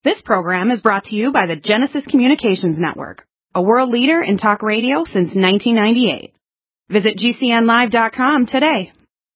This program is brought to you by the Genesis Communications Network, a world leader in talk radio since 1998. Visit GCNlive.com today.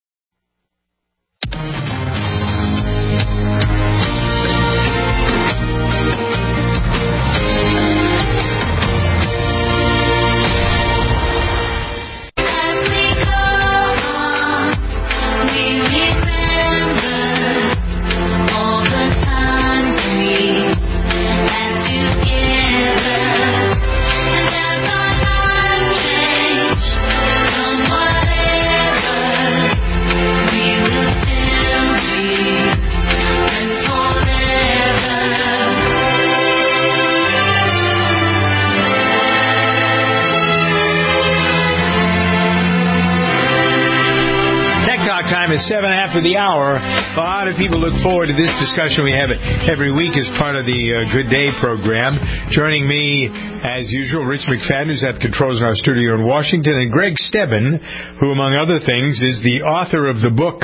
Time is 7 after the hour. A lot of people look forward to this discussion we have every week as part of the Good Day program. Joining me, as usual, Rich McFadden, who's at the controls in our studio in Washington, and Greg Stebbin, who, among other things, is the author of the book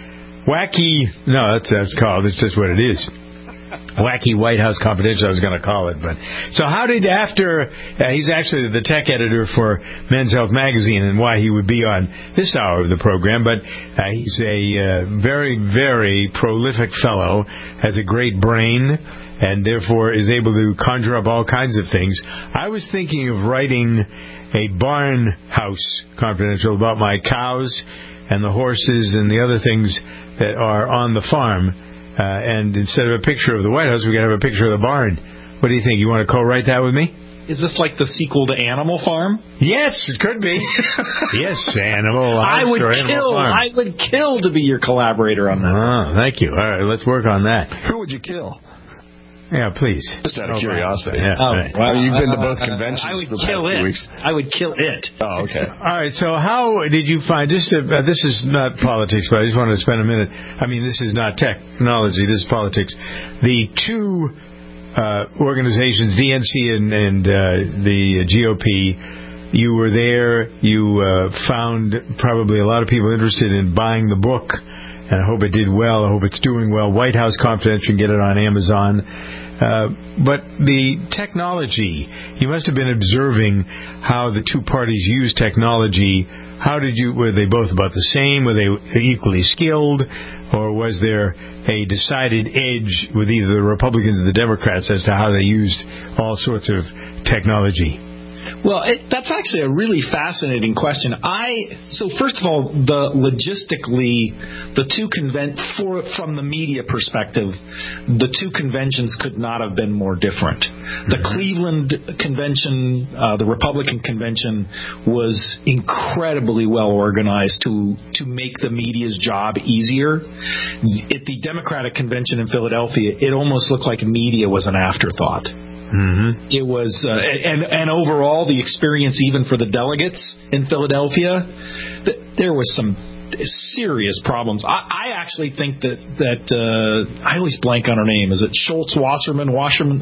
Wacky... No, that's called. It's just what it is. Wacky White House Confidential, I was going to call it. But so how did he's actually the tech editor for Men's Health Magazine, and why he would be on this hour of the program, but he's a very, very prolific fellow, has a great brain, and therefore is able to conjure up all kinds of things. I was thinking of writing a barn house confidential about my cows and the horses and the other things that are on the farm. And instead of a picture of the White House, we could have a picture of the barn. What do you think? You want to co-write that with me? Is this like the sequel to Animal Farm? Yes, it could be. Yes, Animal House I would or Animal Farm. I would kill to be your collaborator on that. Oh, thank you. All right, let's work on that. Who would you kill? Yeah, please. Just out of curiosity. Yeah, right. Well, you've been to both conventions I would the kill past it. 2 weeks. I would kill it. Oh, okay. All right, so how did you find, this is not politics, but I just wanted to spend a minute. I mean, this is not technology, this is politics. The two organizations, DNC and the GOP, you were there, you found probably a lot of people interested in buying the book, and I hope it did well, I hope it's doing well. White House Confidential, get it on Amazon. But the technology, you must have been observing how the two parties use technology. Were they both about the same? Were they equally skilled? Or was there a decided edge with either the Republicans or the Democrats as to how they used all sorts of technology? Well, that's actually a really fascinating question. So first of all, logistically, from the media perspective, the two conventions could not have been more different. The Cleveland convention, the Republican convention, was incredibly well organized to make the media's job easier. At the Democratic convention in Philadelphia, it almost looked like media was an afterthought. Mm-hmm. It was, and overall, the experience, even for the delegates in Philadelphia, there was some serious problems. I actually think that I always blank on her name. Is it Schultz Wasserman? Wasserman.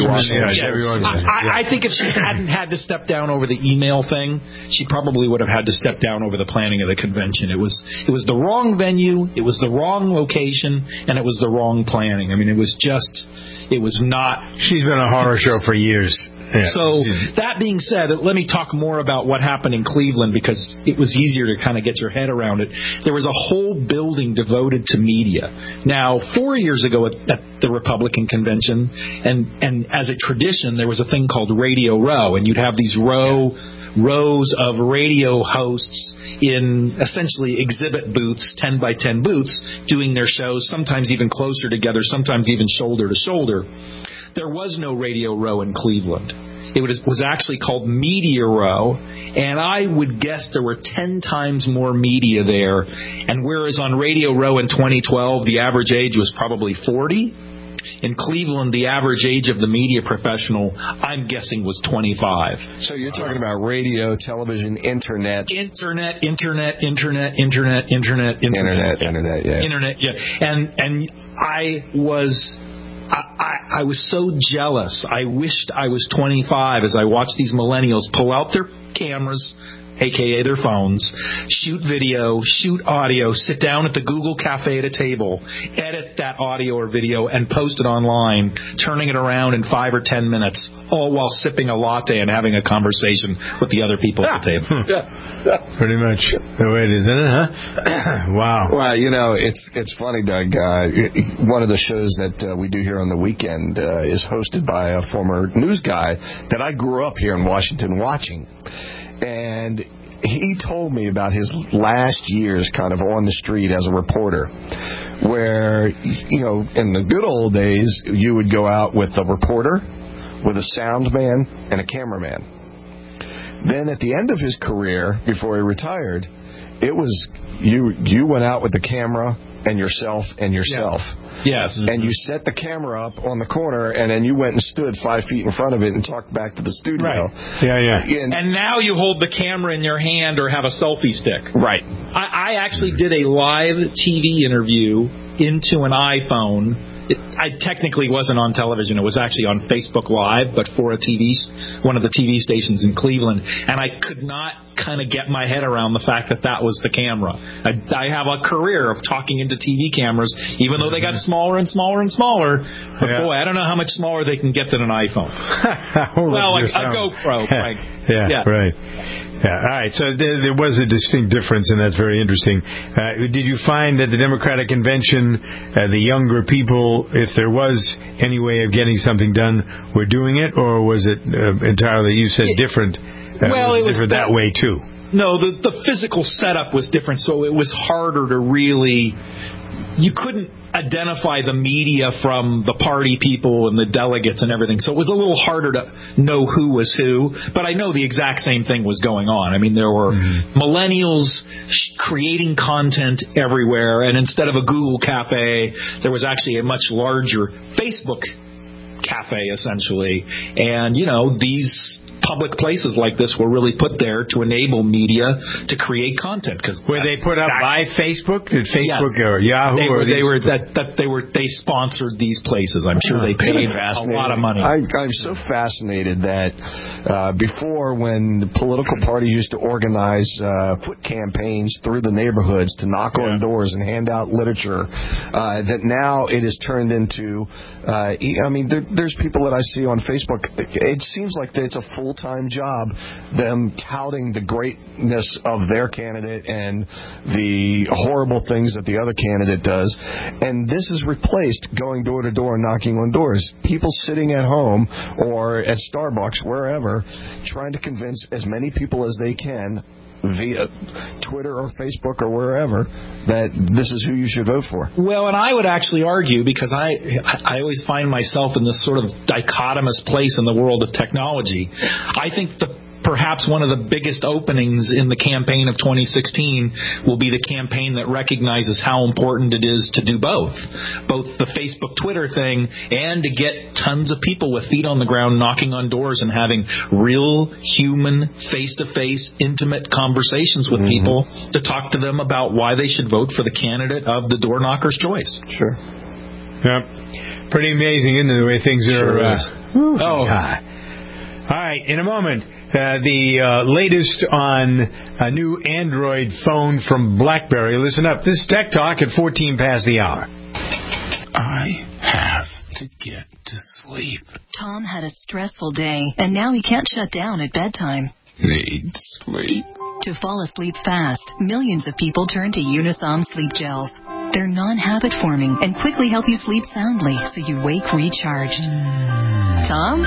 I think if she hadn't had to step down over the email thing, she probably would have had to step down over the planning of the convention. It was the wrong venue, it was the wrong location, and it was the wrong planning. I mean, it was not. She's been a horror show for years. Yeah. So that being said, let me talk more about what happened in Cleveland, because it was easier to kind of get your head around it. There was a whole building devoted to media. Now, 4 years ago at the Republican convention, and as a tradition, there was a thing called Radio Row, and you'd have these rows of radio hosts in essentially exhibit booths, 10 by 10 booths, doing their shows, sometimes even closer together, sometimes even shoulder to shoulder. There was no Radio Row in Cleveland. It was actually called Media Row, and I would guess there were 10 times more media there. And whereas on Radio Row in 2012, the average age was probably 40, in Cleveland, the average age of the media professional, I'm guessing, was 25. So you're talking about radio, television, internet. Internet, yeah. And I was so jealous. I wished I was 25 as I watched these millennials pull out their cameras, a.k.a. their phones, shoot video, shoot audio, sit down at the Google Cafe at a table, edit that audio or video, and post it online, turning it around in 5 or 10 minutes, all while sipping a latte and having a conversation with the other people at the table. Pretty much the way it is, isn't it, huh? Wow. Well, it's funny, Doug. One of the shows that we do here on the weekend is hosted by a former news guy that I grew up here in Washington watching. And he told me about his last years kind of on the street as a reporter, where, in the good old days, you would go out with a reporter, with a sound man, and a cameraman. Then at the end of his career, before he retired, it was you went out with the camera and yourself. Yes. And you set the camera up on the corner, and then you went and stood 5 feet in front of it and talked back to the studio. Right. Yeah. And now you hold the camera in your hand or have a selfie stick. Right. I actually did a live TV interview into an iPhone. I technically wasn't on television. It was actually on Facebook Live, but for one of the TV stations in Cleveland. And I could not kind of get my head around the fact that was the camera. I have a career of talking into TV cameras, even though they got smaller and smaller and smaller. But boy, I don't know how much smaller they can get than an iPhone. Well, like a GoPro, Frank. Yeah, right. Yeah, all right. So there was a distinct difference, and that's very interesting. Did you find that the Democratic Convention, the younger people, if there was any way of getting something done, were doing it, or was it entirely, you said, different? It was different that way, too. No, the physical setup was different, so it was harder to really... You couldn't identify the media from the party people and the delegates and everything, so it was a little harder to know who was who, but I know the exact same thing was going on. I mean, there were millennials creating content everywhere, and instead of a Google Cafe, there was actually a much larger Facebook Cafe, essentially. And, these public places like this were really put there to enable media to create content. Were they put up by Facebook? Did Facebook or Yahoo? They sponsored these places. I'm sure they paid a lot of money. I'm so fascinated that before, when political parties used to organize foot campaigns through the neighborhoods to knock on doors and hand out literature, that now it has turned into, there's people that I see on Facebook. It seems like it's a full-time job, them touting the greatness of their candidate and the horrible things that the other candidate does. And this is replaced going door to door and knocking on doors. People sitting at home or at Starbucks, wherever, trying to convince as many people as they can via Twitter or Facebook or wherever that this is who you should vote for. Well, and I would actually argue, because I always find myself in this sort of dichotomous place in the world of technology. I think perhaps one of the biggest openings in the campaign of 2016 will be the campaign that recognizes how important it is to do both the Facebook, Twitter thing, and to get tons of people with feet on the ground knocking on doors and having real human, face-to-face, intimate conversations with people to talk to them about why they should vote for the candidate of the door knocker's choice. Sure. Yeah. Pretty amazing, isn't it, the way things are... All right, in a moment, the latest on a new Android phone from BlackBerry. Listen up. This is Tech Talk at 14 past the hour. I have to get to sleep. Tom had a stressful day, and now he can't shut down at bedtime. Need sleep. To fall asleep fast, millions of people turn to Unisom Sleep Gels. They're non-habit forming and quickly help you sleep soundly so you wake recharged. Tom?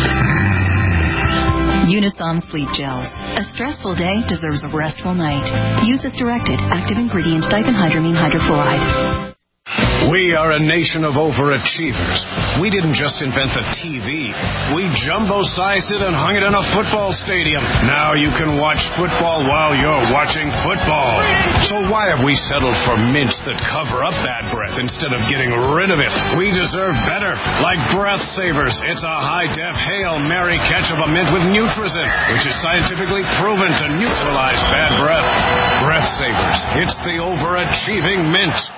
Unisom Sleep Gels. A stressful day deserves a restful night. Use as directed. Active ingredient diphenhydramine hydrochloride. We are a nation of overachievers. We didn't just invent the TV. We jumbo-sized it and hung it in a football stadium. Now you can watch football while you're watching football. So why have we settled for mints that cover up bad breath instead of getting rid of it? We deserve better, like Breath Savers. It's a high-def Hail Mary catch of a mint with Nutrizin, which is scientifically proven to neutralize bad breath. Breath Savers. It's the overachieving mint.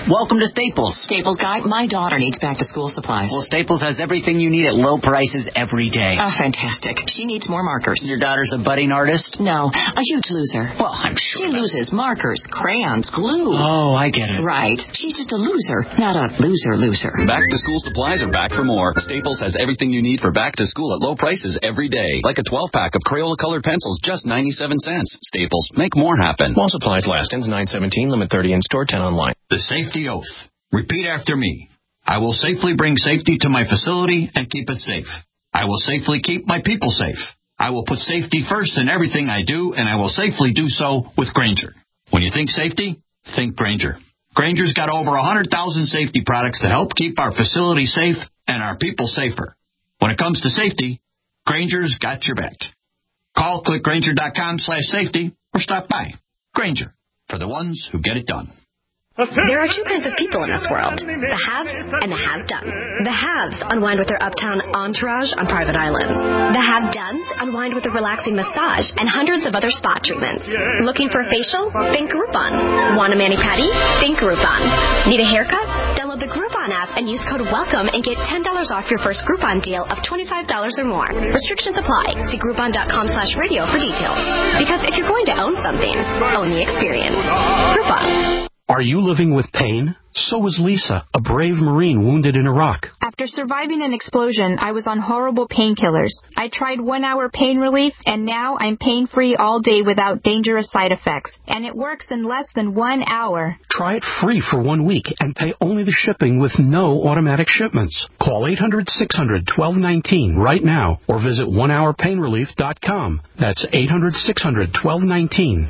Welcome to Staples. Staples guy, my daughter needs back-to-school supplies. Well, Staples has everything you need at low prices every day. Oh, fantastic. She needs more markers. Your daughter's a budding artist? No, a huge loser. Well, I'm sure. She loses markers, crayons, glue. Oh, I get it. Right. She's just a loser, not a loser. Back-to-school supplies are back for more. Staples has everything you need for back-to-school at low prices every day. Like a 12-pack of Crayola-colored pencils, just 97 cents. Staples, make more happen. While supplies last. Ends 9/17, limit 30 in store, 10 online. The safety oath. Repeat after me. I will safely bring safety to my facility and keep it safe. I will safely keep my people safe. I will put safety first in everything I do, and I will safely do so with Grainger. When you think safety, think Grainger. Grainger's got over 100,000 safety products that help keep our facility safe and our people safer. When it comes to safety, Grainger's got your back. Call clickgrainger.com/safety or stop by. Grainger, for the ones who get it done. There are two kinds of people in this world, the haves and the have-dones. The haves unwind with their uptown entourage on private islands. The have-dones unwind with a relaxing massage and hundreds of other spa treatments. Looking for a facial? Think Groupon. Want a mani-pedi? Think Groupon. Need a haircut? Download the Groupon app and use code WELCOME and get $10 off your first Groupon deal of $25 or more. Restrictions apply. See Groupon.com/radio for details. Because if you're going to own something, own the experience. Groupon. Are you living with pain? So is Lisa, a brave Marine wounded in Iraq. After surviving an explosion, I was on horrible painkillers. I tried 1-hour pain relief, and now I'm pain-free all day without dangerous side effects. And it works in less than 1 hour. Try it free for 1 week and pay only the shipping with no automatic shipments. Call 800-600-1219 right now or visit onehourpainrelief.com. That's 800-600-1219.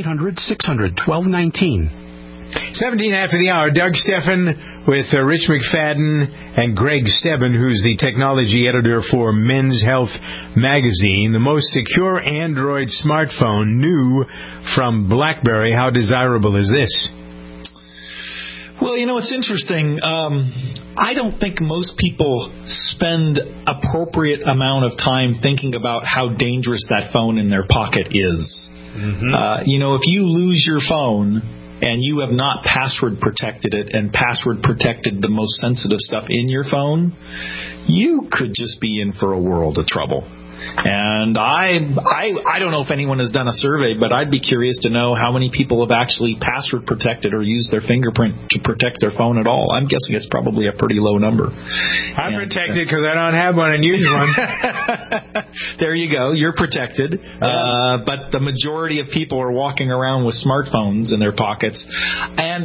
800-600-1219. 17 after the hour, Doug Steffen with Rich McFadden and Greg Stebbin, who's the technology editor for Men's Health magazine. The most secure Android smartphone, new from BlackBerry. How desirable is this? Well, it's interesting. I don't think most people spend appropriate amount of time thinking about how dangerous that phone in their pocket is. Mm-hmm. If you lose your phone and you have not password protected it and password protected the most sensitive stuff in your phone, you could just be in for a world of trouble. And I don't know if anyone has done a survey, but I'd be curious to know how many people have actually password protected or used their fingerprint to protect their phone at all. I'm guessing it's probably a pretty low number. I'm protected because I don't have one and use one. There you go. You're protected. Yeah. But the majority of people are walking around with smartphones in their pockets. And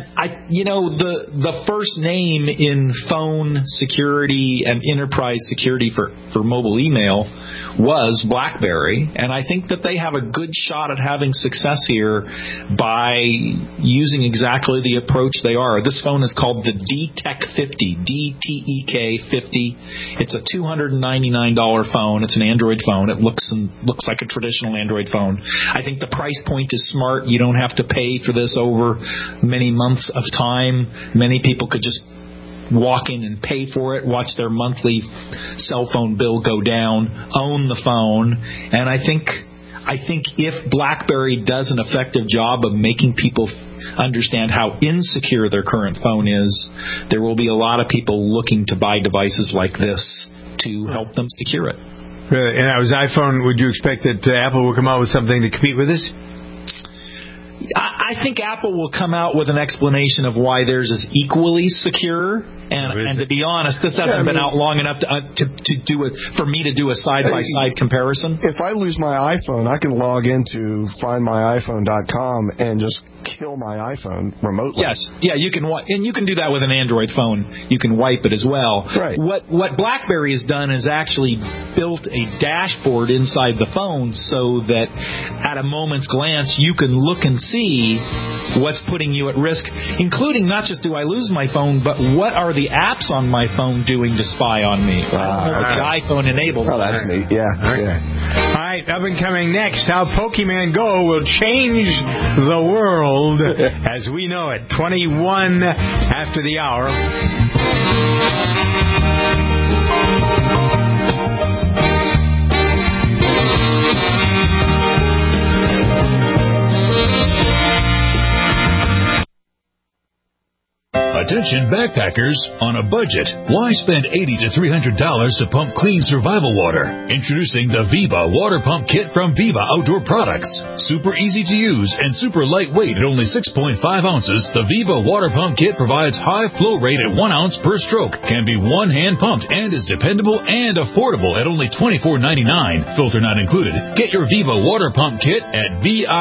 the first name in phone security and enterprise security for mobile email was BlackBerry, and I think that they have a good shot at having success here by using exactly the approach they are. This phone is called the DTEK 50, DTEK 50. It's a $299 phone. It's an Android phone. It looks like a traditional Android phone. I think the price point is smart. You don't have to pay for this over many months of time. Many people could just walk in and pay for it, watch their monthly cell phone bill go down, own the phone. And I think if BlackBerry does an effective job of making people understand how insecure their current phone is, there will be a lot of people looking to buy devices like this to help them secure it. And that was iPhone. Would you expect that Apple will come out with something to compete with this? I think Apple will come out with an explanation of why theirs is equally secure. And to be honest, this hasn't been out long enough for me to do a side-by-side comparison. If I lose my iPhone, I can log into findmyiphone.com and just kill my iPhone remotely. Yes, yeah, you can, and you can do that with an Android phone. You can wipe it as well. Right. What BlackBerry has done is actually built a dashboard inside the phone so that at a moment's glance you can look and see what's putting you at risk, including not just do I lose my phone, but what are the apps on my phone doing to spy on me? The iPhone enables. Oh, that's neat. Yeah. Okay. Yeah. All right, up and coming next, how Pokemon Go will change the world as we know it. 21 after the hour. Attention backpackers on a budget. Why spend $80 to $300 to pump clean survival water? Introducing the Viva Water Pump Kit from Viva Outdoor Products. Super easy to use and super lightweight at only 6.5 ounces, the Viva Water Pump Kit provides high flow rate at 1 ounce per stroke, can be one-hand pumped, and is dependable and affordable at only $24.99. Filter not included. Get your Viva Water Pump Kit at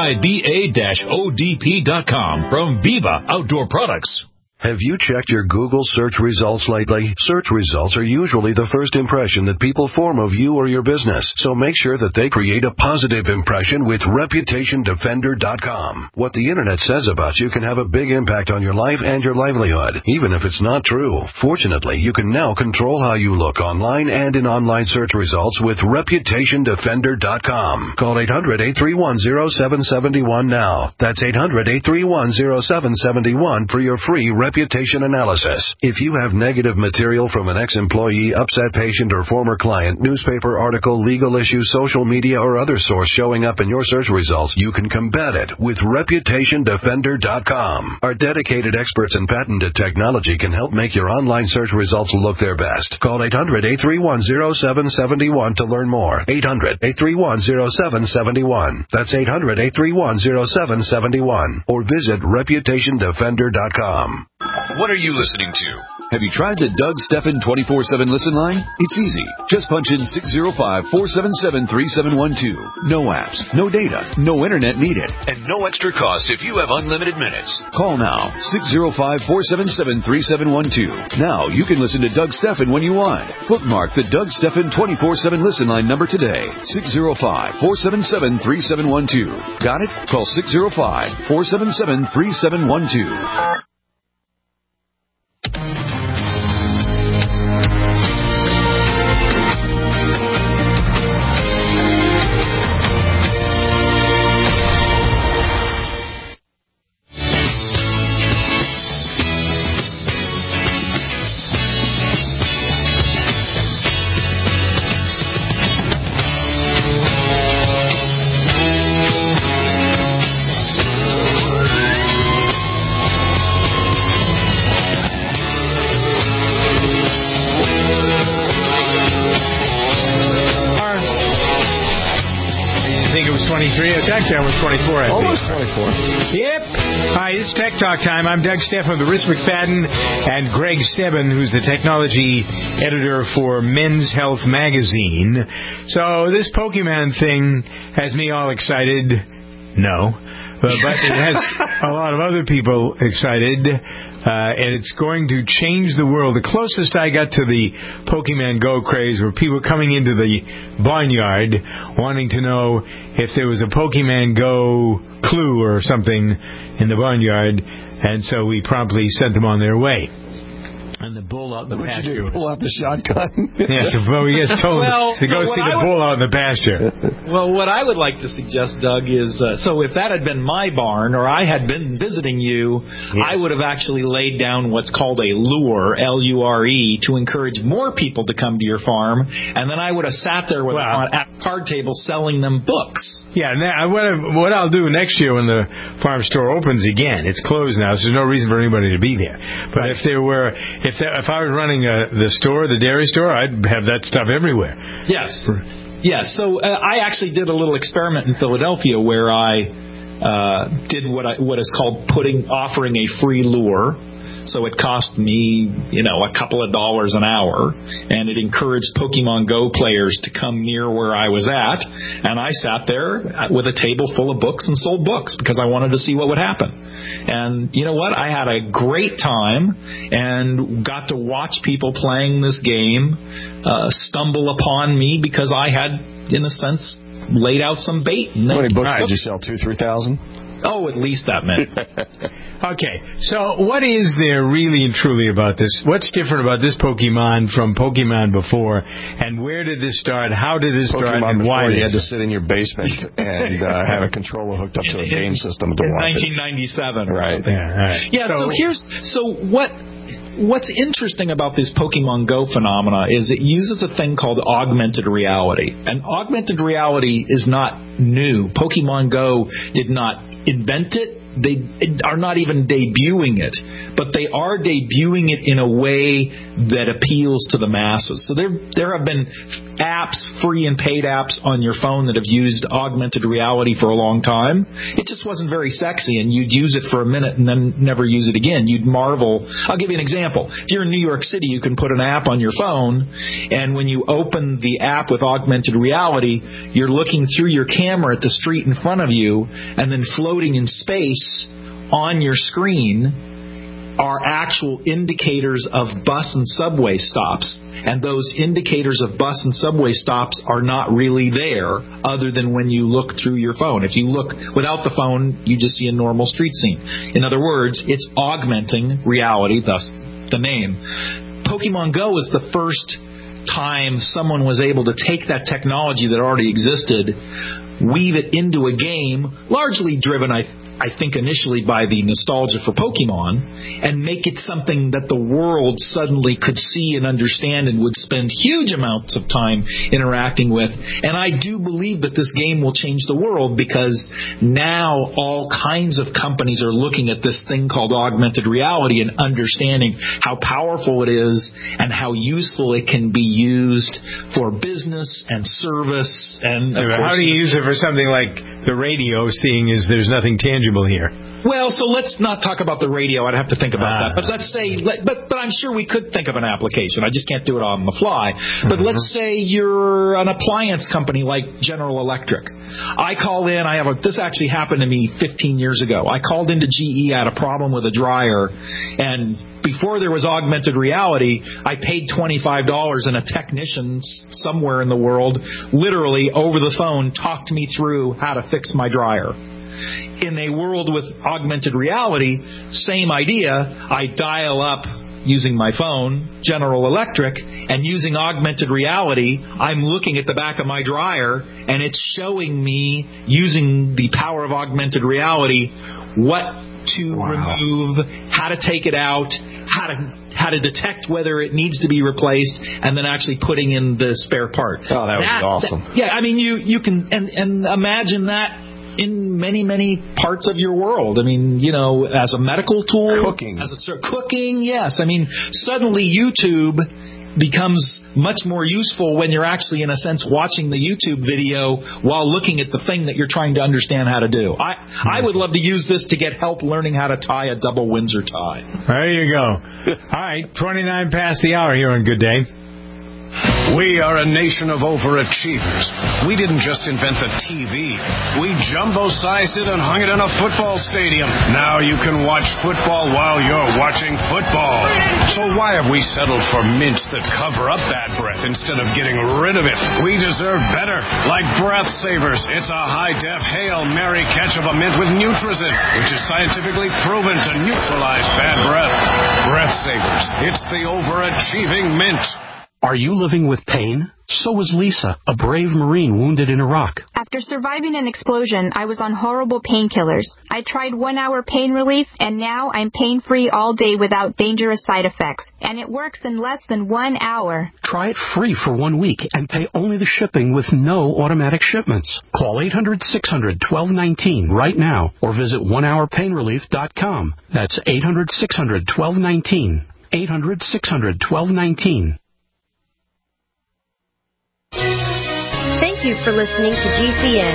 VIBA-ODP.com from Viva Outdoor Products. Have you checked your Google search results lately? Search results are usually the first impression that people form of you or your business, so make sure that they create a positive impression with ReputationDefender.com. What the Internet says about you can have a big impact on your life and your livelihood, even if it's not true. Fortunately, you can now control how you look online and in online search results with ReputationDefender.com. Call 800-831-0771 now. That's 800-831-0771 for your free reputation analysis. If you have negative material from an ex-employee, upset patient, or former client, newspaper article, legal issue, social media, or other source showing up in your search results, you can combat it with ReputationDefender.com. Our dedicated experts in patented technology can help make your online search results look their best. Call 800-831-0771 to learn more. 800-831-0771. That's 800-831-0771. Or visit ReputationDefender.com. What are you listening to? Have you tried the Doug Stephan 24/7 listen line? It's easy. Just punch in 605-477-3712. No apps, no data, no internet needed, and no extra cost if you have unlimited minutes. Call now, 605-477-3712. Now you can listen to Doug Stephan when you want. Bookmark the Doug Stephan 24/7 listen line number today, 605-477-3712. Got it? Call 605-477-3712. Actually, I was 24. Almost 24. Yep. Hi, it's Tech Talk time. I'm Doug Stephan with Rich McFadden and Greg Stebbin, who's the technology editor for Men's Health magazine. So this Pokemon thing has me all excited. No. But it has a lot of other people excited. And it's going to change the world. The closest I got to the Pokemon Go craze were people coming into the barnyard wanting to know if there was a Pokemon Go clue or something in the barnyard, and so we promptly sent them on their way. And the bull out in the pasture. Pull out the shotgun? Yeah, we get told to go see the bull out in the pasture. Well, what I would like to suggest, Doug, is so if that had been my barn or I had been visiting you, yes, I would have actually laid down what's called a lure, L-U-R-E, to encourage more people to come to your farm, and then I would have sat there with at a card table selling them books. Yeah, now what I'll do next year when the farm store opens again, it's closed now, so there's no reason for anybody to be there. But if there were, if I was running the store, the dairy store, I'd have that stuff everywhere. Yes. Yes. So I actually did a little experiment in Philadelphia where I did what is called offering a free lure. So it cost me, a couple of dollars an hour, and it encouraged Pokemon Go players to come near where I was at, and I sat there with a table full of books and sold books because I wanted to see what would happen. And you know what? I had a great time and got to watch people playing this game stumble upon me because I had, in a sense, laid out some bait. How many books did you sell? 2,000-3,000? Oh, at least that many. Okay, so what is there really and truly about this? What's different about this Pokemon from Pokemon before? And where did this start? How did this start? And why? You had to sit in your basement and have a controller hooked up to a game system to watch it. 1997. Right. Yeah, what's interesting about this Pokemon Go phenomena is it uses a thing called augmented reality. And augmented reality is not new. Pokemon Go did not invent it. are not even debuting it, but they are debuting it in a way that appeals to the masses. So there have been apps, free and paid apps on your phone that have used augmented reality for a long time. It just wasn't very sexy, and you'd use it for a minute and then never use it again. You'd marvel. I'll give you an example. If you're in New York City, you can put an app on your phone, and when you open the app with augmented reality, you're looking through your camera at the street in front of you, and then floating in space on your screen are actual indicators of bus and subway stops. And those indicators of bus and subway stops are not really there other than when you look through your phone. If you look without the phone, you just see a normal street scene. In other words, it's augmenting reality, thus the name. Pokemon Go is the first time someone was able to take that technology that already existed, weave it into a game, largely driven, I think, initially by the nostalgia for Pokemon, and make it something that the world suddenly could see and understand and would spend huge amounts of time interacting with. And I do believe that this game will change the world, because now all kinds of companies are looking at this thing called augmented reality and understanding how powerful it is and how useful it can be used for business and service. And of course, how do you use it for something like the radio, seeing as there's nothing tangible here? Well, so let's not talk about the radio. I'd have to think about that. But let's say, but I'm sure we could think of an application. I just can't do it on the fly. But let's say you're an appliance company like General Electric. I call in. This actually happened to me 15 years ago. I called into GE. I had a problem with a dryer, and before there was augmented reality, I paid $25, and a technician somewhere in the world, literally over the phone, talked me through how to fix my dryer. In a world with augmented reality, same idea. I dial up using my phone, General Electric, and using augmented reality, I'm looking at the back of my dryer, and it's showing me, using the power of augmented reality, what to remove, how to take it out, how to detect whether it needs to be replaced, and then actually putting in the spare part. Oh, that would be awesome. I mean, you can and imagine that in many, many parts of your world. I mean, as a medical tool, cooking, yes. I mean, suddenly YouTube becomes much more useful when you're actually, in a sense, watching the YouTube video while looking at the thing that you're trying to understand how to do. I would love to use this to get help learning how to tie a double Windsor tie. There you go. All right, 29 past the hour here on Good Day. We are a nation of overachievers. We didn't just invent the TV. We jumbo-sized it and hung it in a football stadium. Now you can watch football while you're watching football. So why have we settled for mints that cover up bad breath instead of getting rid of it? We deserve better. Like Breath Savers. It's a high-def Hail Mary catch of a mint with Nutrizin, which is scientifically proven to neutralize bad breath. Breath Savers. It's the overachieving mint. Are you living with pain? So was Lisa, a brave Marine wounded in Iraq. After surviving an explosion, I was on horrible painkillers. I tried 1 hour pain relief, and now I'm pain-free all day without dangerous side effects. And it works in less than 1 hour. Try it free for 1 week and pay only the shipping with no automatic shipments. Call 800-600-1219 right now or visit onehourpainrelief.com. That's 800-600-1219. 800-600-1219. Thank you for listening to GCN.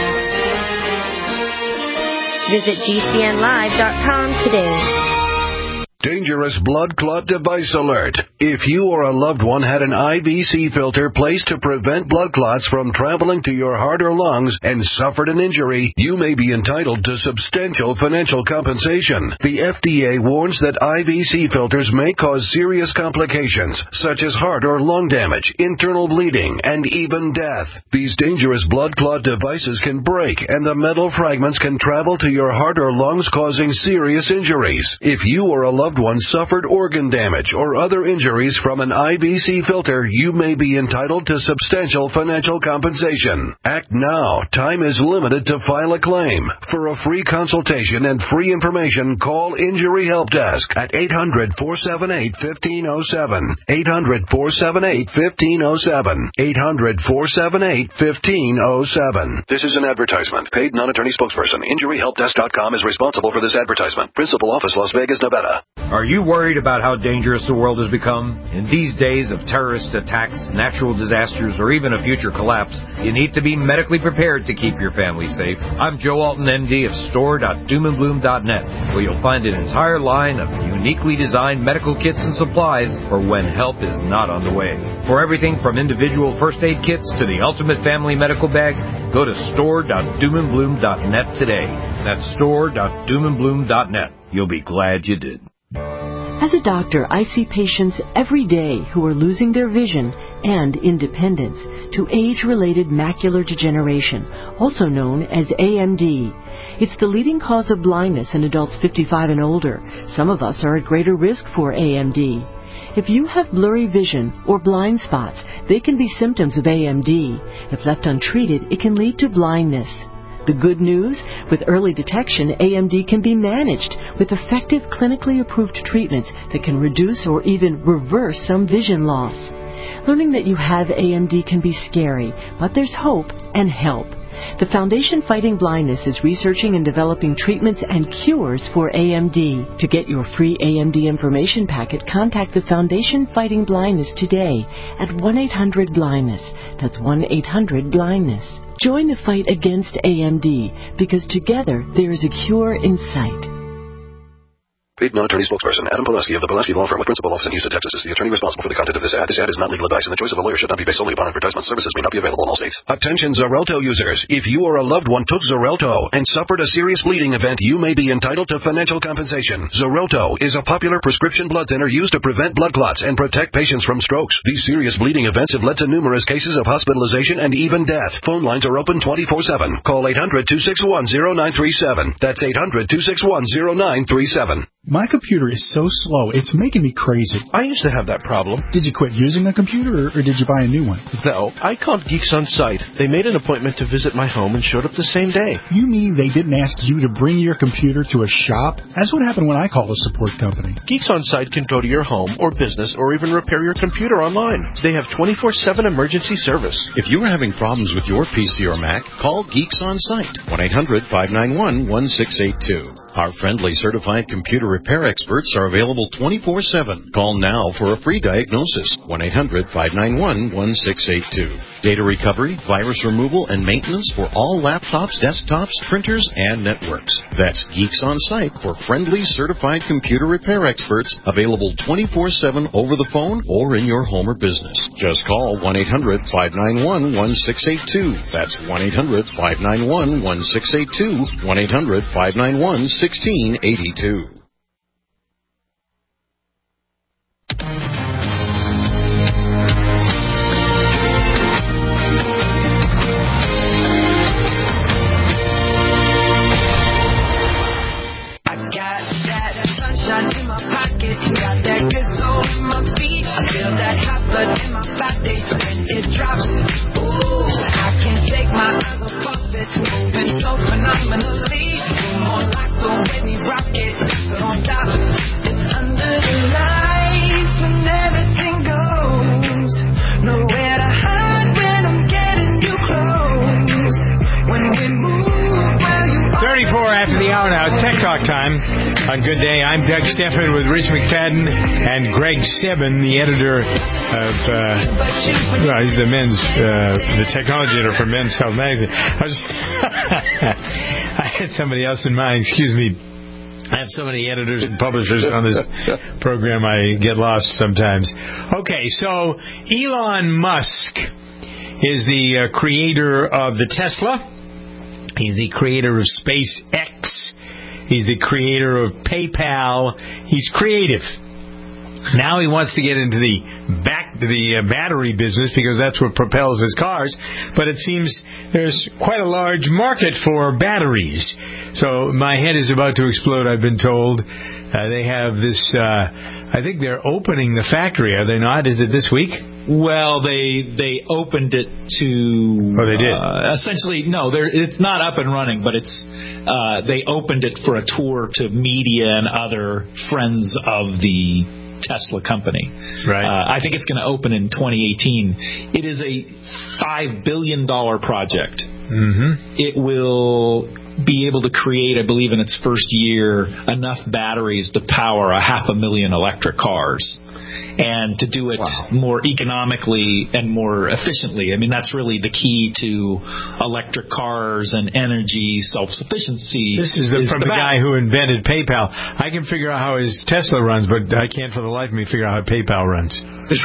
Visit GCNlive.com today. Dangerous blood clot device alert. If you or a loved one had an IVC filter placed to prevent blood clots from traveling to your heart or lungs and suffered an injury, you may be entitled to substantial financial compensation. The FDA warns that IVC filters may cause serious complications, such as heart or lung damage, internal bleeding, and even death. These dangerous blood clot devices can break, and the metal fragments can travel to your heart or lungs, causing serious injuries. If you or a loved one someone suffered organ damage or other injuries from an IBC filter, you may be entitled to substantial financial compensation. Act now. Time is limited to file a claim. For a free consultation and free information, call Injury Help Desk at 800-478-1507. 800-478-1507. 800-478-1507. This is an advertisement. Paid non-attorney spokesperson. InjuryHelpDesk.com is responsible for this advertisement. Principal office, Las Vegas, Nevada. Are you worried about how dangerous the world has become? In these days of terrorist attacks, natural disasters, or even a future collapse, you need to be medically prepared to keep your family safe. I'm Joe Alton, MD of store.doomandbloom.net, where you'll find an entire line of uniquely designed medical kits and supplies for when help is not on the way. For everything from individual first aid kits to the ultimate family medical bag, go to store.doomandbloom.net today. That's store.doomandbloom.net. You'll be glad you did. As a doctor, I see patients every day who are losing their vision and independence to age-related macular degeneration, also known as AMD. It's the leading cause of blindness in adults 55 and older. Some of us are at greater risk for AMD. If you have blurry vision or blind spots, they can be symptoms of AMD. If left untreated, it can lead to blindness. The good news, with early detection, AMD can be managed with effective clinically approved treatments that can reduce or even reverse some vision loss. Learning that you have AMD can be scary, but there's hope and help. The Foundation Fighting Blindness is researching and developing treatments and cures for AMD. To get your free AMD information packet, contact the Foundation Fighting Blindness today at 1-800-BLINDNESS. That's 1-800-BLINDNESS. Join the fight against AMD, because together there is a cure in sight. Paid non-attorney spokesperson Adam Pileski of the Pileski Law Firm with principal office in Houston, Texas is the attorney responsible for the content of this ad. This ad is not legal advice, and the choice of a lawyer should not be based solely upon advertisement. Services may not be available in all states. Attention Xarelto users. If you or a loved one took Xarelto and suffered a serious bleeding event, you may be entitled to financial compensation. Xarelto is a popular prescription blood thinner used to prevent blood clots and protect patients from strokes. These serious bleeding events have led to numerous cases of hospitalization and even death. Phone lines are open 24/7. Call 800-261-0937. That's 800-261-0937. My computer is so slow, it's making me crazy. I used to have that problem. Did you quit using a computer, or did you buy a new one? No, I called Geeks On Site. They made an appointment to visit my home and showed up the same day. You mean they didn't ask you to bring your computer to a shop? That's what happened when I called a support company. Geeks On Site can go to your home or business or even repair your computer online. They have 24/7 emergency service. If you're having problems with your PC or Mac, call Geeks On Site. 1-800-591-1682. Our friendly certified computer repair experts are available 24/7. Call now for a free diagnosis. 1-800-591-1682. Data recovery, virus removal, and maintenance for all laptops, desktops, printers, and networks. That's Geeks On Site for friendly certified computer repair experts, available 24/7 over the phone or in your home or business. Just call 1-800-591-1682. That's 1-800-591-1682. 1-800-591-1682. In my pocket, got that good soul in my feet. I feel that hot blood in my body when it drops. Ooh, I can't take my eyes off of it, moving so phenomenally. More like the way we rock it, so don't stop. It's under the lights when everything goes. Nowhere to hide when I'm getting you close. When we move, well, you 34 after the hour now. It's Tech Talk time on Good Day. I'm Doug Stephan with Rich McFadden and Greg Stebbin, the editor of, he's the technology editor for Men's Health Magazine. I had somebody else in mind. Excuse me. I have so many editors and publishers on this program, I get lost sometimes. Okay, so Elon Musk is the creator of the Tesla. He's the creator of SpaceX. He's the creator of PayPal. He's creative. Now he wants to get into the battery business because that's what propels his cars. But it seems there's quite a large market for batteries. So my head is about to explode, I've been told. They have this, I think they're opening the factory, are they not? Is it this week? Well, they opened it to... Oh, they did? Essentially, no, it's not up and running, but they opened it for a tour to media and other friends of the Tesla company. Right. I think it's going to open in 2018. It is a $5 billion project. Mm-hmm. It will be able to create, I believe in its first year, enough batteries to power 500,000 electric cars. And to do it more economically and more efficiently. I mean, that's really the key to electric cars and energy self-sufficiency. This is from the guy who invented PayPal. I can figure out how his Tesla runs, but I can't for the life of me figure out how PayPal runs.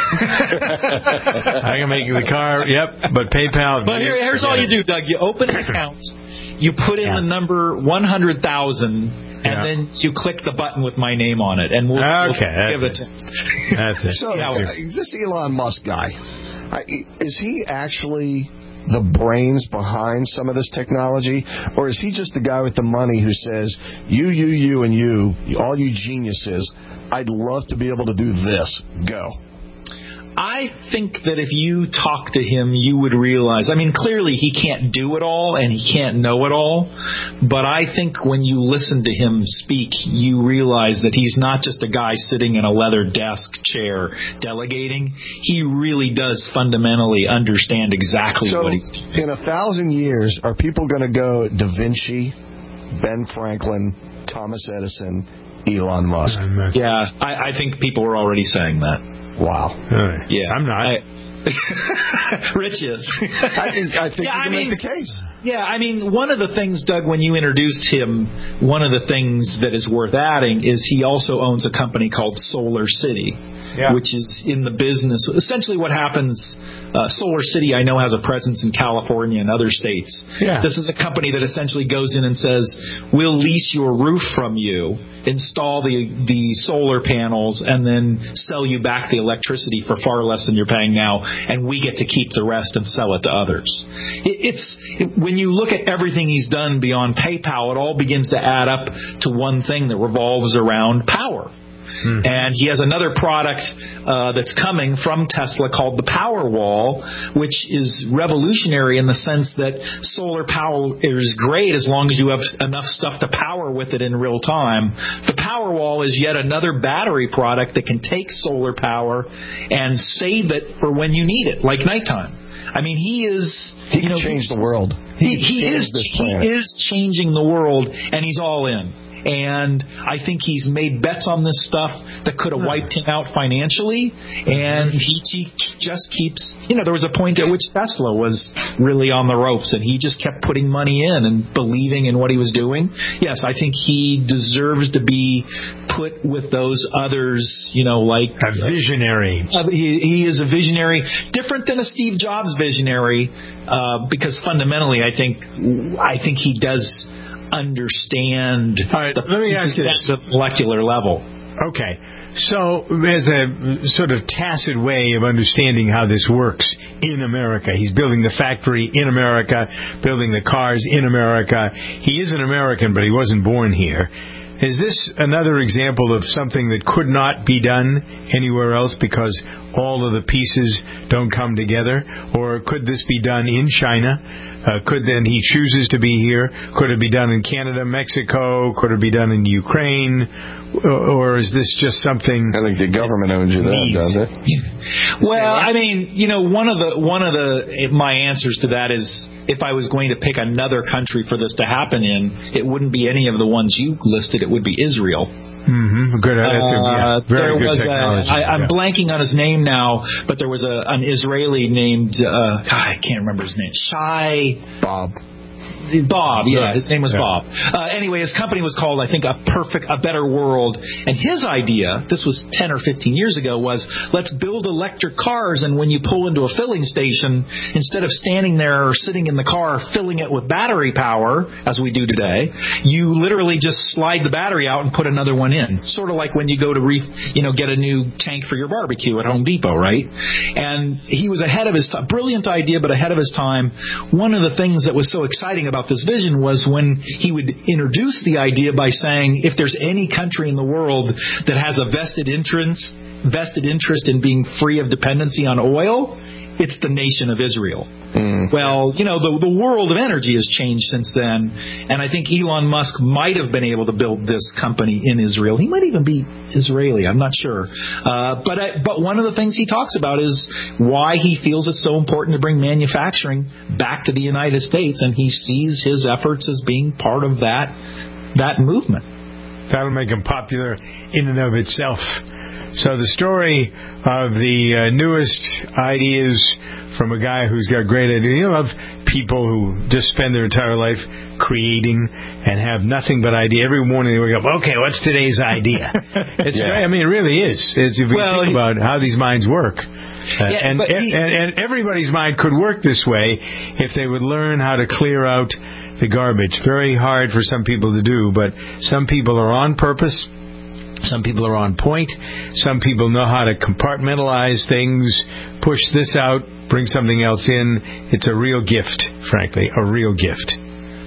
I can make the car, but PayPal... But here's all you do, Doug. You open an account, you put in the number 100,000... And then you click the button with my name on it, and we'll give it. That's it. So, this Elon Musk guy, is he actually the brains behind some of this technology, or is he just the guy with the money who says, you, and you, all you geniuses, I'd love to be able to do this. Go. I think that if you talk to him, you would realize, I mean, clearly he can't do it all and he can't know it all, but I think when you listen to him speak, you realize that he's not just a guy sitting in a leather desk chair delegating. He really does fundamentally understand exactly what he's doing. In 1,000 years, are people going to go Da Vinci, Ben Franklin, Thomas Edison, Elon Musk? Yeah, I think people are already saying that. Wow. Yeah, I'm not. Rich is. I think you can make the case. Yeah, I mean, one of the things, Doug, when you introduced him, one of the things that is worth adding is he also owns a company called Solar City, which is in the business. Essentially what happens, Solar City, I know, has a presence in California and other states. Yeah. This is a company that essentially goes in and says, we'll lease your roof from you, install the solar panels, and then sell you back the electricity for far less than you're paying now, and we get to keep the rest and sell it to others. When you look at everything he's done beyond PayPal, it all begins to add up to one thing that revolves around power. And he has another product that's coming from Tesla called the Powerwall, which is revolutionary in the sense that solar power is great as long as you have enough stuff to power with it in real time. The Powerwall is yet another battery product that can take solar power and save it for when you need it, like nighttime. I mean, he can change the world. He is changing the world, and he's all in. And I think he's made bets on this stuff that could have wiped him out financially. And he just keeps... there was a point at which Tesla was really on the ropes, and he just kept putting money in and believing in what he was doing. Yes, I think he deserves to be put with those others, like... A visionary. He is a visionary. Different than a Steve Jobs visionary, because fundamentally I think he does... understand let me ask you this. The molecular level. Okay. So there's a sort of tacit way of understanding how this works in America. He's building the factory in America, building the cars in America. He is an American, but he wasn't born here. Is this another example of something that could not be done anywhere else because all of the pieces don't come together? Or could this be done in China? He chooses to be here? Could it be done in Canada, Mexico? Could it be done in Ukraine? Or is this just something? I think the government owns you that, doesn't it? Well, I mean, one of my answers to that is, if I was going to pick another country for this to happen in, it wouldn't be any of the ones you listed. It would be Israel. Mm-hmm. Good. Very good technology. I'm blanking on his name now, but there was an Israeli named I can't remember his name. Bob, yeah, his name was Bob. Anyway, his company was called, I think, A Better World. And his idea, this was 10 or 15 years ago, was let's build electric cars, and when you pull into a filling station, instead of standing there or sitting in the car filling it with battery power, as we do today, you literally just slide the battery out and put another one in. Sort of like when you go to get a new tank for your barbecue at Home Depot, right? And he was ahead of his time. Brilliant idea, but ahead of his time. One of the things that was so exciting about about this vision was when he would introduce the idea by saying, if there's any country in the world that has a vested interest in being free of dependency on oil, it's the nation of Israel. Well, the world of energy has changed since then, and I think Elon Musk might have been able to build this company in Israel. He might even be Israeli, I'm not sure. But one of the things he talks about is why he feels it's so important to bring manufacturing back to the United States, and he sees his efforts as being part of that movement. That'll make him popular in and of itself. So the story of the newest ideas from a guy who's got great ideas. You love people who just spend their entire life creating and have nothing but idea. Every morning they wake up, okay, what's today's idea? It's great. I mean, it really is. If you think about how these minds work. And everybody's mind could work this way if they would learn how to clear out the garbage. Very hard for some people to do, but some people are on purpose. Some people are on point. Some people know how to compartmentalize things, push this out, bring something else in. It's a real gift, frankly, a real gift.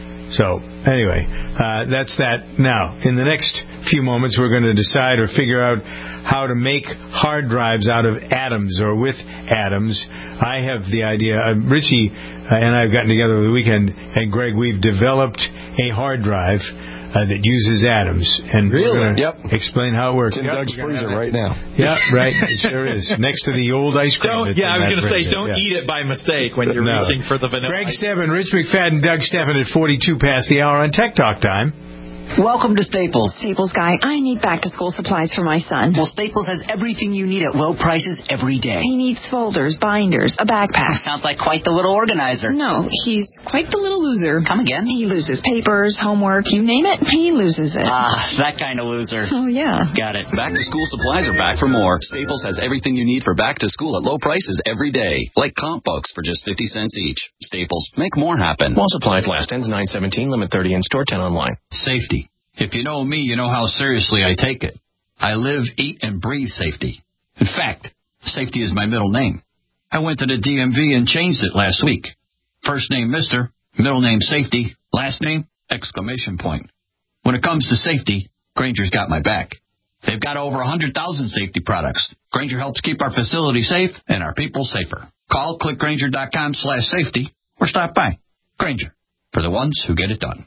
So, anyway, that's that. Now, in the next few moments, we're going to decide or figure out how to make hard drives out of atoms or with atoms. I have the idea. Richie and I have gotten together over the weekend, and Greg, we've developed a hard drive that uses atoms. And we're going to explain how it works. It's in Doug's freezer right now. Yeah, right. It sure is. Next to the old ice cream. I was going to say, don't eat it by mistake when you're reaching for the vanilla. Greg Stephan, Rich McFadden, Doug Stephan at 42 past the hour on Tech Talk Time. Welcome to Staples. Staples guy, I need back-to-school supplies for my son. Well, Staples has everything you need at low prices every day. He needs folders, binders, a backpack. Sounds like quite the little organizer. No, he's quite the little loser. Come again? He loses papers, homework, you name it, he loses it. That kind of loser. Oh, yeah. Got it. Back-to-school supplies are back for more. Staples has everything you need for back-to-school at low prices every day. Like comp books for just 50 cents each. Staples, make more happen. While supplies last. Ends 9/17. Limit 30 in store, 10 online. Safety. If you know me, you know how seriously I take it. I live, eat, and breathe safety. In fact, safety is my middle name. I went to the DMV and changed it last week. First name Mr., middle name Safety, last name exclamation point. When it comes to safety, Grainger's got my back. They've got over 100,000 safety products. Grainger helps keep our facility safe and our people safer. Call clickgrainger.com/safety or stop by. Grainger, for the ones who get it done.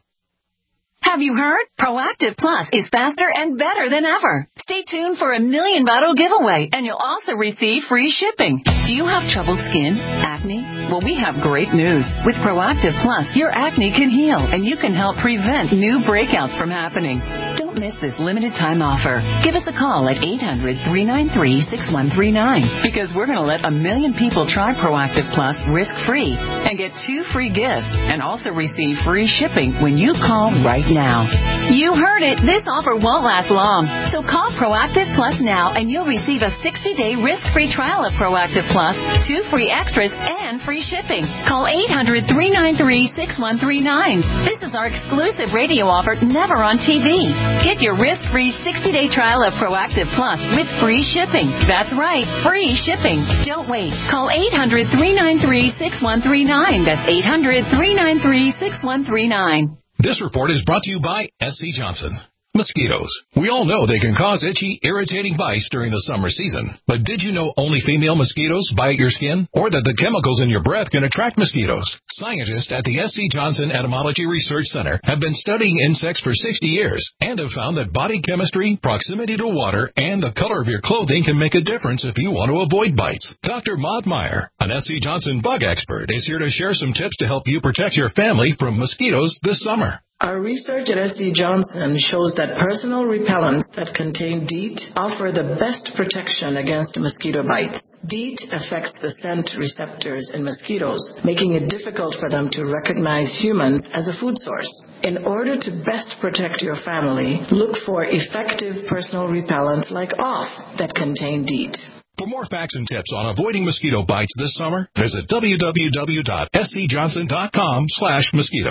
Have you heard? Proactive Plus is faster and better than ever. Stay tuned for a $1 million bottle giveaway, and you'll also receive free shipping. Do you have troubled skin? Acne? Well, we have great news. With Proactive Plus, your acne can heal, and you can help prevent new breakouts from happening. Don't miss this limited time offer. Give us a call at 800-393-6139, because we're going to let 1 million people try Proactive Plus risk-free and get 2 free gifts and also receive free shipping when you call right now. You heard it. This offer won't last long. So call Proactive Plus now and you'll receive a 60-day risk-free trial of Proactive Plus, 2 free extras, and free shipping. Call 800-393-6139. This is our exclusive radio offer, never on TV. Get your risk-free 60-day trial of Proactive Plus with free shipping. That's right, free shipping. Don't wait. Call 800-393-6139. That's 800-393-6139. This report is brought to you by SC Johnson. Mosquitoes. We all know they can cause itchy, irritating bites during the summer season. But did you know only female mosquitoes bite your skin? Or that the chemicals in your breath can attract mosquitoes? Scientists at the SC Johnson Entomology Research Center have been studying insects for 60 years and have found that body chemistry, proximity to water, and the color of your clothing can make a difference if you want to avoid bites. Dr. Maud Meyer, an SC Johnson bug expert, is here to share some tips to help you protect your family from mosquitoes this summer. Our research at SC Johnson shows that personal repellents that contain DEET offer the best protection against mosquito bites. DEET affects the scent receptors in mosquitoes, making it difficult for them to recognize humans as a food source. In order to best protect your family, look for effective personal repellents like OFF that contain DEET. For more facts and tips on avoiding mosquito bites this summer, visit www.scjohnson.com/mosquitoes.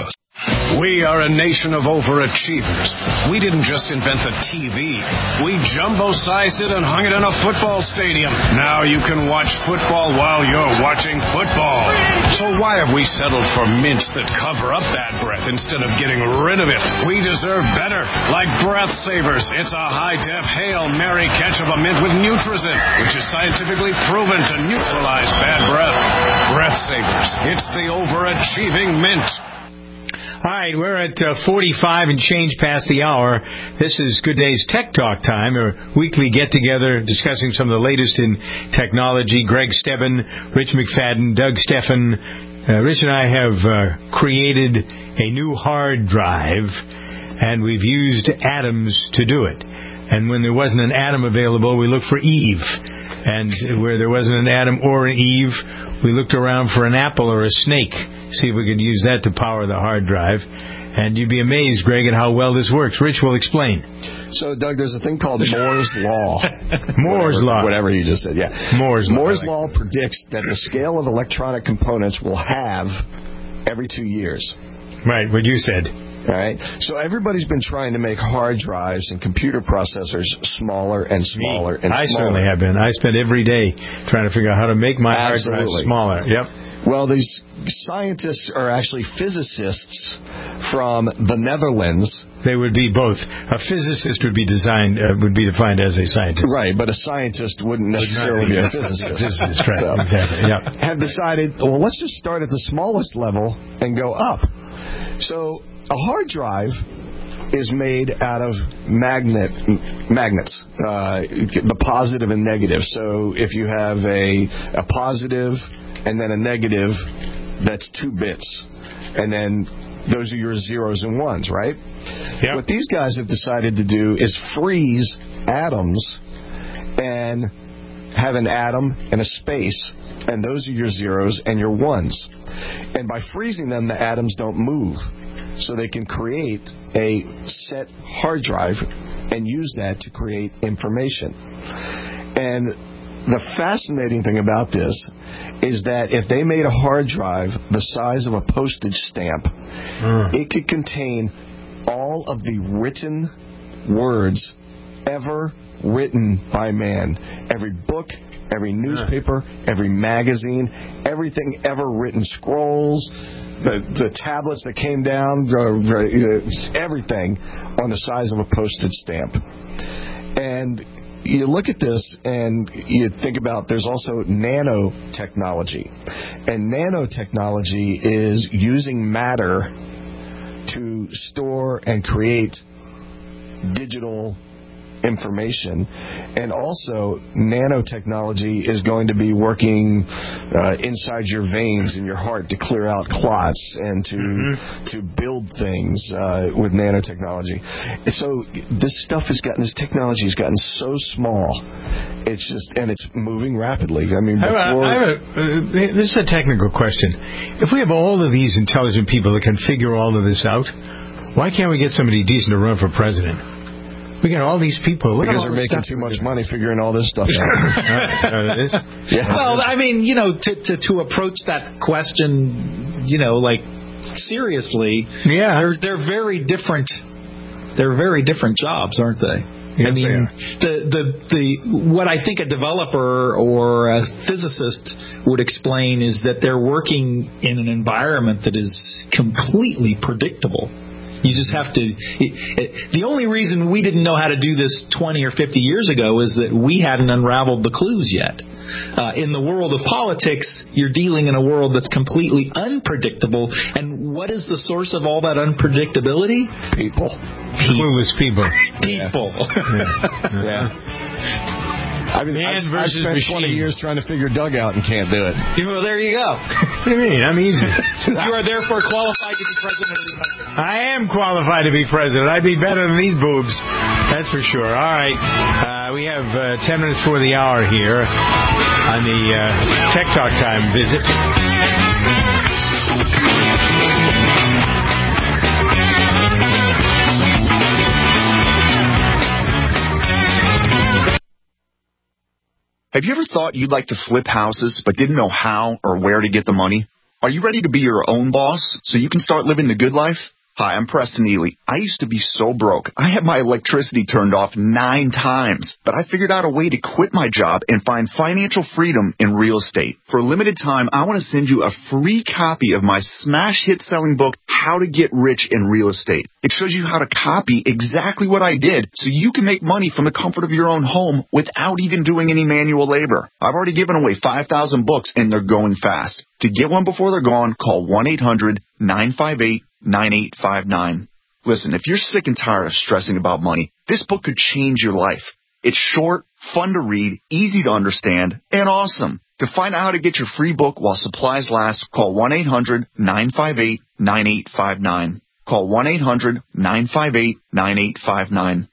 We are a nation of overachievers. We didn't just invent the TV. We jumbo-sized it and hung it in a football stadium. Now you can watch football while you're watching football. So why have we settled for mints that cover up bad breath instead of getting rid of it? We deserve better, like Breath Savers. It's a high-def Hail Mary catch of a mint with Nutrizin, which is scientifically proven to neutralize bad breath. Breath Savers. It's the overachieving mint. All right, we're at 45 and change past the hour. This is Good Day's Tech Talk time, a weekly get-together discussing some of the latest in technology. Greg Stebbin, Rich McFadden, Doug Steffen. Rich and I have created a new hard drive, and we've used atoms to do it. And when there wasn't an atom available, we looked for Eve. And where there wasn't an Adam or an Eve, we looked around for an apple or a snake, see if we could use that to power the hard drive. And you'd be amazed, Greg, at how well this works. Rich will explain. So, Doug, there's a thing called Moore's Law. Moore's Law. Whatever you just said, yeah. Moore's Law predicts that the scale of electronic components will halve every 2 years. Right, what you said. All right. So everybody's been trying to make hard drives and computer processors smaller and smaller and smaller. I certainly have been. I spend every day trying to figure out how to make my hard drive smaller. Yep. Well, these scientists are actually physicists from the Netherlands. They would be both. A physicist would be defined as a scientist. Right, but a scientist wouldn't necessarily be a physicist. Right, so, exactly. Yep. Have decided, well, let's just start at the smallest level and go up. So a hard drive is made out of magnets, the positive and negative. So if you have a positive and then a negative, that's 2 bits. And then those are your zeros and ones, right? Yep. What these guys have decided to do is freeze atoms and have an atom and a space, and those are your zeros and your ones. And by freezing them, the atoms don't move. So they can create a set hard drive and use that to create information. And the fascinating thing about this is that if they made a hard drive the size of a postage stamp, it could contain all of the written words ever written by man. Every book, every newspaper, every magazine, everything ever written, scrolls, the tablets that came down, everything on the size of a postage stamp. And you look at this and you think about there's also nanotechnology. And nanotechnology is using matter to store and create digital information. And also, nanotechnology is going to be working inside your veins in your heart to clear out clots and to build things with nanotechnology. So this technology has gotten so small. It's just, and it's moving rapidly. I mean, this is a technical question. If we have all of these intelligent people that can figure all of this out, why can't we get somebody decent to run for president? We got all these people. Because they're making too much money figuring all this stuff out. Yeah. Well, I mean, to approach that question, seriously, they're very different. They're very different jobs, aren't they? Yes, I mean, what I think a developer or a physicist would explain is that they're working in an environment that is completely predictable. You just have to... The only reason we didn't know how to do this 20 or 50 years ago is that we hadn't unraveled the clues yet. In the world of politics, you're dealing in a world that's completely unpredictable. And what is the source of all that unpredictability? People. Clueless people. People. Yeah. I mean, I spent 20 years trying to figure Doug out and can't do it. Well, there you go. What do you mean? I'm easy. You are therefore qualified to be president of the country. I am qualified to be president. I'd be better than these boobs. That's for sure. All right. We have 10 minutes before the hour here on the Tech Talk Time visit. Have you ever thought you'd like to flip houses but didn't know how or where to get the money? Are you ready to be your own boss so you can start living the good life? Hi, I'm Preston Ely. I used to be so broke. I had my electricity turned off 9 times, but I figured out a way to quit my job and find financial freedom in real estate. For a limited time, I want to send you a free copy of my smash hit selling book, How to Get Rich in Real Estate. It shows you how to copy exactly what I did so you can make money from the comfort of your own home without even doing any manual labor. I've already given away 5,000 books and they're going fast. To get one before they're gone, call 1-800-958-9859. Listen, if you're sick and tired of stressing about money, this book could change your life. It's short, fun to read, easy to understand, and awesome. To find out how to get your free book while supplies last, call 1-800-958-9859. Call 1-800-958-9859.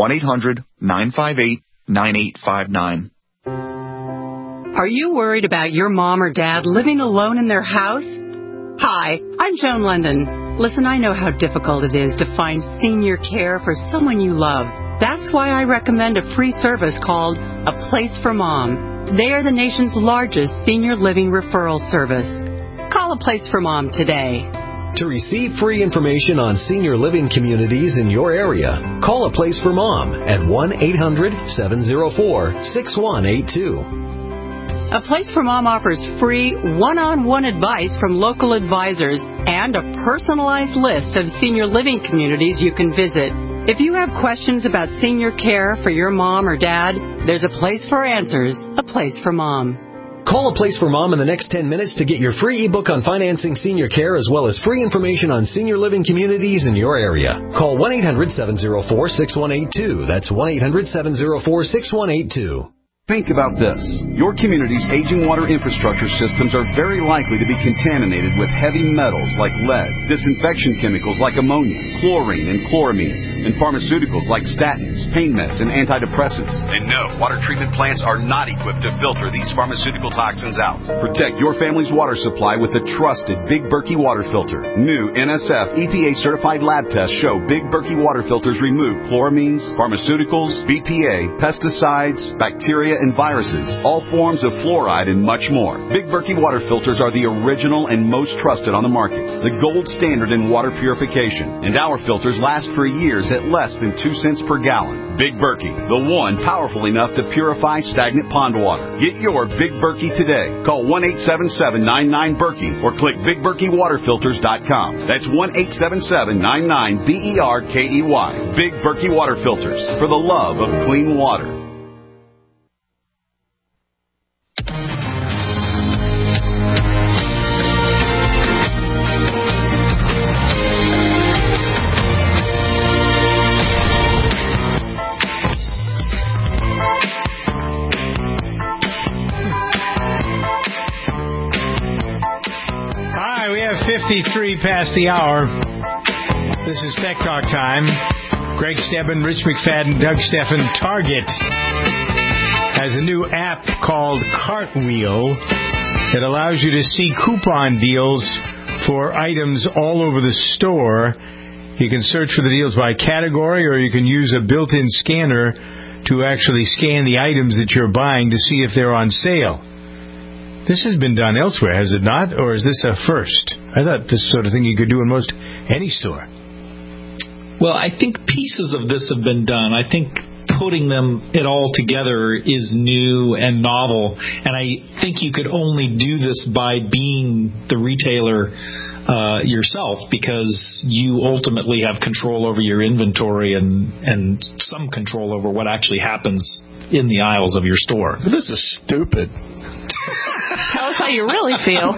1-800-958-9859. Are you worried about your mom or dad living alone in their house? Hi, I'm Joan London. Listen, I know how difficult it is to find senior care for someone you love. That's why I recommend a free service called A Place for Mom. They are the nation's largest senior living referral service. Call A Place for Mom today. To receive free information on senior living communities in your area, call A Place for Mom at 1-800-704-6182. A Place for Mom offers free one-on-one advice from local advisors and a personalized list of senior living communities you can visit. If you have questions about senior care for your mom or dad, there's a place for answers, A Place for Mom. Call A Place for Mom in the next 10 minutes to get your free ebook on financing senior care as well as free information on senior living communities in your area. Call 1-800-704-6182. That's 1-800-704-6182. Think about this. Your community's aging water infrastructure systems are very likely to be contaminated with heavy metals like lead, disinfection chemicals like ammonia, chlorine and chloramines, and pharmaceuticals like statins, pain meds, and antidepressants. And no, water treatment plants are not equipped to filter these pharmaceutical toxins out. Protect your family's water supply with the trusted Big Berkey water filter. New NSF EPA-certified lab tests show Big Berkey water filters remove chloramines, pharmaceuticals, BPA, pesticides, bacteria, and viruses, all forms of fluoride, and much more. Big Berkey water filters are the original and most trusted on the market, the gold standard in water purification, and our filters last for years at less than 2 cents per gallon. Big Berkey, the one powerful enough to purify stagnant pond water. Get your Big Berkey today. Call 1-877-99-BERKEY or click BigBerkeyWaterFilters.com. That's 1-877-99-BERKEY. Big Berkey water filters, for the love of clean water. We have 53 past the hour. This is Tech Talk time. Greg Stebbin, Rich McFadden, Doug Steffen. Target has a new app called Cartwheel that allows you to see coupon deals for items all over the store. You can search for the deals by category, or you can use a built-in scanner to actually scan the items that you're buying to see if they're on sale. This has been done elsewhere, has it not? Or is this a first? I thought this sort of thing you could do in most any store. Well, I think pieces of this have been done. I think putting it all together is new and novel, and I think you could only do this by being the retailer yourself, because you ultimately have control over your inventory and some control over what actually happens in the aisles of your store. This is stupid. Tell us how you really feel.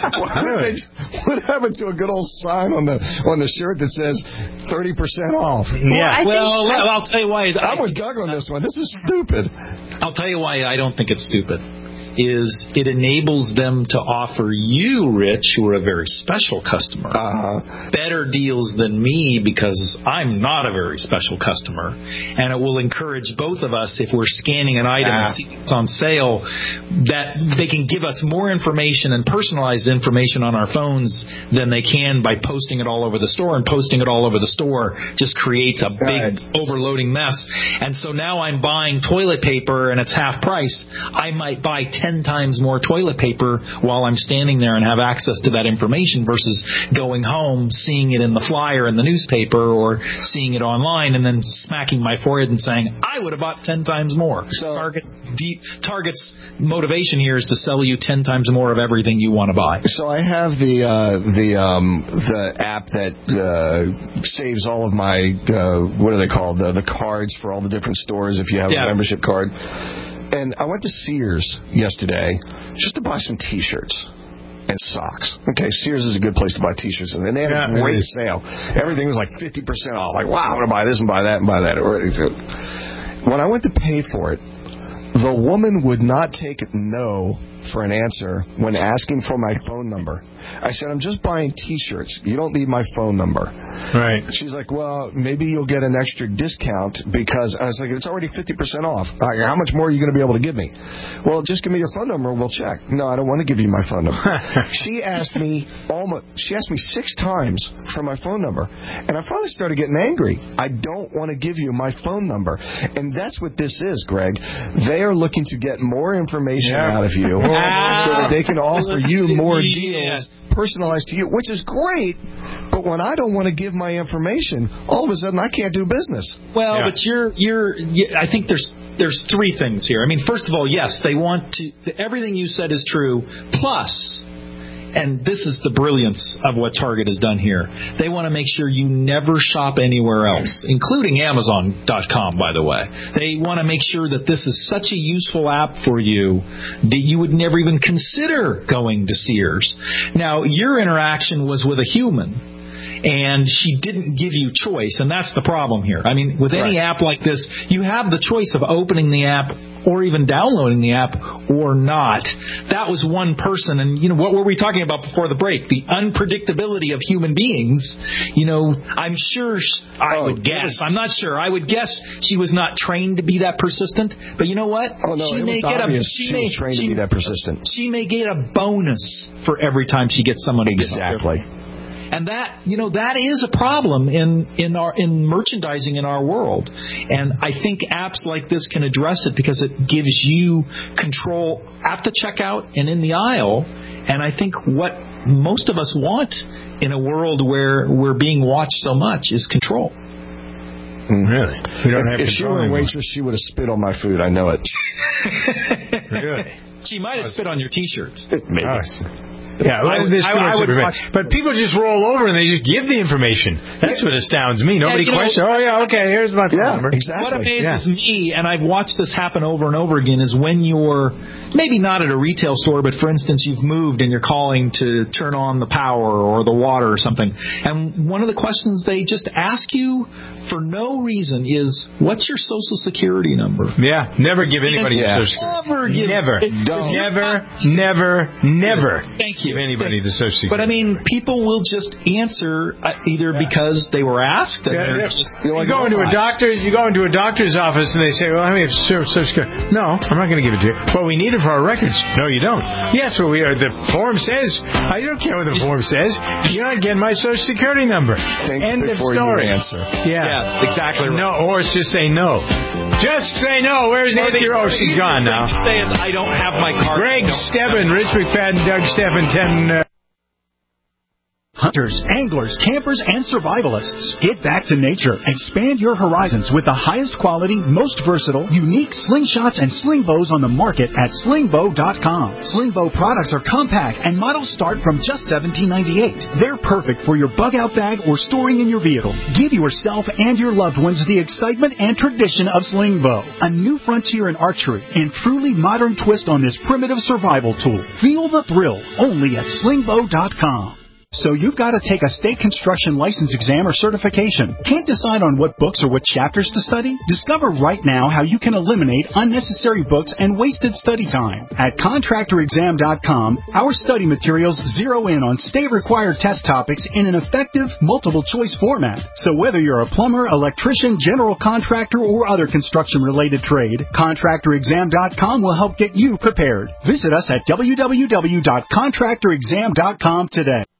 What happened to a good old sign on the shirt that says 30% off? Yeah. Well, I'll tell you why. I'm with Doug on this one. This is stupid. I'll tell you why I don't think it's stupid. Is it enables them to offer you, Rich, who are a very special customer, better deals than me, because I'm not a very special customer. And it will encourage both of us, if we're scanning an item and see it's on sale, that they can give us more information and personalized information on our phones than they can by posting it all over the store. And posting it all over the store just creates a big overloading mess. And so now I'm buying toilet paper and it's half price. I might buy 10 10 times more toilet paper while I'm standing there and have access to that information versus going home, seeing it in the flyer in the newspaper or seeing it online and then smacking my forehead and saying, I would have bought 10 times more. So Target's motivation here is to sell you 10 times more of everything you want to buy. So I have the app that saves all of my what are they called, the cards for all the different stores if you have a membership card. And I went to Sears yesterday just to buy some T-shirts and socks. Okay, Sears is a good place to buy T-shirts, and they had a great sale. Everything was like 50% off. Like, wow, I'm going to buy this and buy that and buy that. When I went to pay for it, the woman would not take no for an answer when asking for my phone number. I said, I'm just buying T-shirts. You don't need my phone number. Right. She's like, well, maybe you'll get an extra discount because I was like, it's already 50% off. How much more are you going to be able to give me? Well, just give me your phone number and we'll check. No, I don't want to give you my phone number. She asked me 6 times for my phone number. And I finally started getting angry. I don't want to give you my phone number. And that's what this is, Greg. They are looking to get more information out of you so that they can offer you more deals personalized to you, which is great. But when I don't want to give my information, all of a sudden I can't do business. Well, but I think there's 3 things here. I mean, first of all, yes, they want to. Everything you said is true. Plus, and this is the brilliance of what Target has done here, they want to make sure you never shop anywhere else, including Amazon.com, by the way. They want to make sure that this is such a useful app for you that you would never even consider going to Sears. Now, your interaction was with a human, and she didn't give you choice, and that's the problem here. I mean, with any app like this, you have the choice of opening the app or even downloading the app or not. That was one person, and what were we talking about before the break? The unpredictability of human beings. I'm sure I would guess. I'm not sure. I would guess she was not trained to be that persistent. But you know what? Oh no, she was trained to be that persistent. She may get a bonus for every time she gets someone to get exactly. And that is a problem in merchandising in our world. And I think apps like this can address it because it gives you control at the checkout and in the aisle. And I think what most of us want in a world where we're being watched so much is control. Really? We don't have if she were a waitress, she would have spit on my food. I know it. Really? She might have spit on your T-shirts. Maybe. Yeah, but people just roll over and they just give the information. That's what astounds me. Nobody questions. Okay, here's my phone number. Exactly. What amazes me, and I've watched this happen over and over again, is when you're maybe not at a retail store, but for instance, you've moved and you're calling to turn on the power or the water or something. And one of the questions they just ask you for no reason is, what's your Social Security number? Yeah, never give anybody your Social Security. Never. Thank you. Give anybody the Social Security. But I mean, people will just answer either because they were asked. And you go into a doctor's office and they say, well, I have Social Security. No, I'm not going to give it to you. Well, we need it for our records. No, you don't. Yes, well, the form says. I don't care what the form says. You're not getting my Social Security number. End of story. You answer. Yeah, exactly right. No, or just say no. Just say no. Where's Nancy? She's gone now. Say I don't have my card. Greg Stebbin, Rich McFadden, Doug Stebbin, 10... Hunters, anglers, campers, and survivalists. Get back to nature. Expand your horizons with the highest quality, most versatile, unique slingshots and sling bows on the market at slingbow.com. Slingbow products are compact and models start from just $17.98. They're perfect for your bug-out bag or storing in your vehicle. Give yourself and your loved ones the excitement and tradition of Slingbow, a new frontier in archery and truly modern twist on this primitive survival tool. Feel the thrill only at slingbow.com. So you've got to take a state construction license exam or certification. Can't decide on what books or what chapters to study? Discover right now how you can eliminate unnecessary books and wasted study time. At contractorexam.com, our study materials zero in on state-required test topics in an effective, multiple-choice format. So whether you're a plumber, electrician, general contractor, or other construction-related trade, contractorexam.com will help get you prepared. Visit us at www.contractorexam.com today.